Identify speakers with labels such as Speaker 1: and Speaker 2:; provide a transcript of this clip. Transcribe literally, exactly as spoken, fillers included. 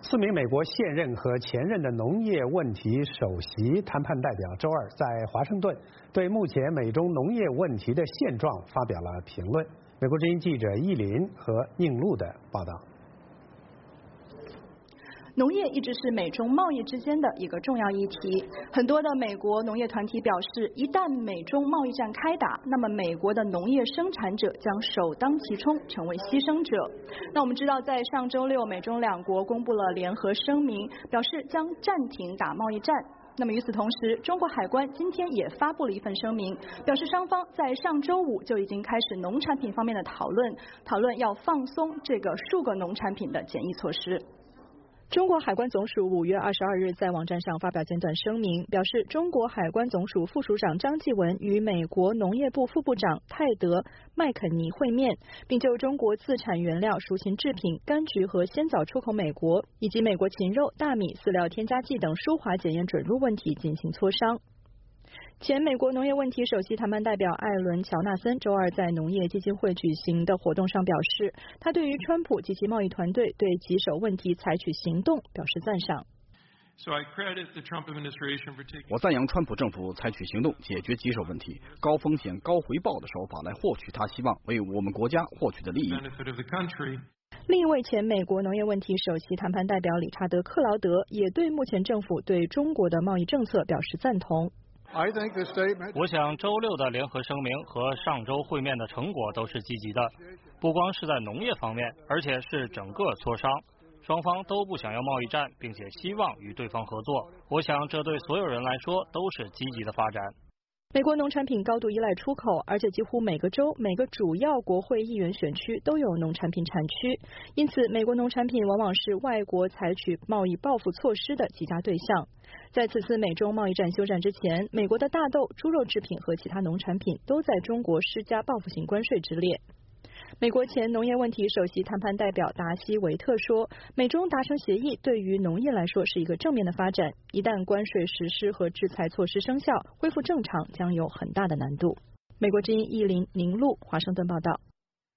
Speaker 1: 四名美国现任和前任的农业问题首席谈判代表周二在华盛顿对目前美中农业问题的现状发表了评论。美国之音记者易林和宁路的报道。
Speaker 2: 农业一直是美中贸易之间的一个重要议题，很多的美国农业团体表示，一旦美中贸易战开打，那么美国的农业生产者将首当其冲成为牺牲者。那我们知道，在上周六，美中两国公布了联合声明，表示将暂停打贸易战。那么与此同时，中国海关今天也发布了一份声明，表示双方在上周五就已经开始农产品方面的讨论，讨论要放松这个数个农产品的检疫措施。中国海关总署五月二十二日在网站上发表简短声明，表示中国海关总署副署长张继文与美国农业部副部长泰德·麦肯尼会面，并就中国自产原料、熟禽制品、柑橘和鲜枣出口美国，以及美国禽肉、大米、饲料添加剂等舒华检验准入问题进行磋商。前美国农业问题首席谈判代表艾伦·乔纳森周二在农业基金会举行的活动上表示，他对于川普及其贸易团队对棘手问题采取行动表示赞赏。
Speaker 3: 我赞扬川普政府采取行动解决棘手问题，高风险高回报的手法来获取他希望为我们国家获取的利益。
Speaker 2: 另一位前美国农业问题首席谈判代表理查德·克劳德也对目前政府对中国的贸易政策表示赞同。
Speaker 4: 我想周六的联合声明和上周会面的成果都是积极的，不光是在农业方面，而且是整个磋商。双方都不想要贸易战，并且希望与对方合作。我想这对所有人来说都是积极的发展。
Speaker 2: 美国农产品高度依赖出口，而且几乎每个州、每个主要国会议员选区都有农产品产区，因此美国农产品往往是外国采取贸易报复措施的极佳对象。在此次美中贸易战休战之前，美国的大豆、猪肉制品和其他农产品都在中国施加报复性关税之列。美国前农业问题首席谈判代表达西·维特说，美中达成协议对于农业来说是一个正面的发展，一旦关税实施和制裁措施生效，恢复正常将有很大的难度。美国之音易林宁路华盛顿报道。